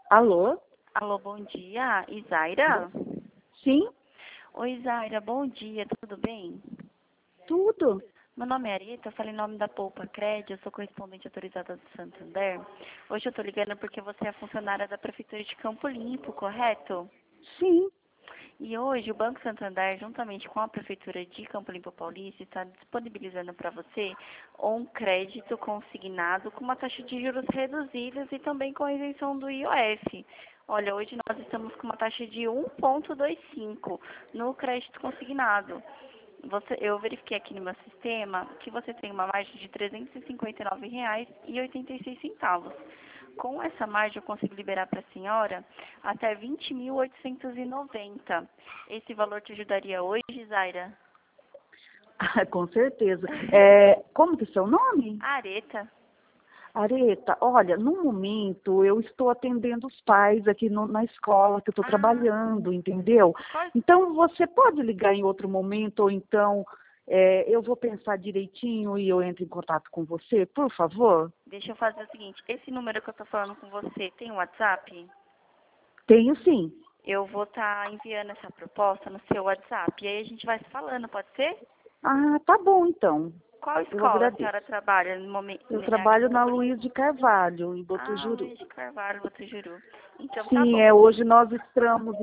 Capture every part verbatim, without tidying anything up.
Alô? Alô, bom dia. Isaira? Sim, Oi, Isaira, bom dia, tudo bem? tudo. Meu nome é Arita, eu falo em nome da Poupa Cred, eu sou correspondente autorizada do Santander. Hoje eu tô ligando porque você é funcionária da Prefeitura de Campo Limpo, correto? Sim. E hoje o Banco Santander, juntamente com a Prefeitura de Campo Limpo Paulista, está disponibilizando para você um crédito consignado com uma taxa de juros reduzidas e também com a isenção do I O F. Olha, hoje nós estamos com uma taxa de um vírgula vinte e cinco no crédito consignado. Você, eu verifiquei aqui no meu sistema que você tem uma margem de trezentos e cinquenta e nove reais e oitenta e seis centavos. Com essa margem eu consigo liberar para a senhora até vinte mil oitocentos e noventa. Esse valor te ajudaria hoje, Zaira? Ah, com certeza. É, como que é seu nome? Areta. Areta, olha, no momento eu estou atendendo os pais aqui no- na escola que eu estou Ah, trabalhando, entendeu? qual- Então você pode ligar em outro momento ou então é, eu vou pensar direitinho e eu entro em contato com você, por favor? deixa eu fazer o seguinte, esse número que eu estou falando com você tem um WhatsApp? Tenho sim. Eu vou estar enviando essa proposta no seu WhatsApp e aí a gente vai se falando, pode ser? Ah, tá bom então. Qual Eu escola a senhora agradeço. trabalha no momento Eu aqui em trabalho na Campo Luiz Limpo? de Carvalho, em Ah, Botujuru. Luiz de Carvalho, Botujuru. Então tá Sim, bom. é, hoje nós estamos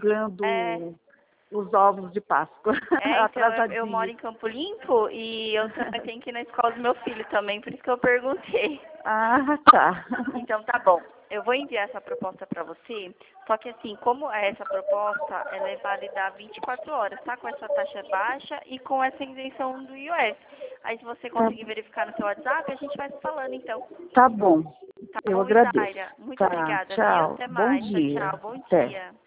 É, entregando os ovos de Páscoa, É, então eu, eu moro atrasadinhos. em Campo Limpo e eu também tenho que ir na escola do meu filho também, por isso que eu perguntei. Ah, tá. Então tá bom. Eu vou enviar essa proposta para você, só que assim, como é essa proposta, ela é válida vinte e quatro horas, tá? Com essa taxa baixa e com essa isenção do I O F. Aí se você Tá, conseguir verificar no seu WhatsApp, a gente vai se falando então. tá bom. Tá Eu bom, agradeço. Isaira? Muito Tá, obrigada, viu? tchau. Até Bom mais. Tchau, dia. tchau. Bom Até. dia.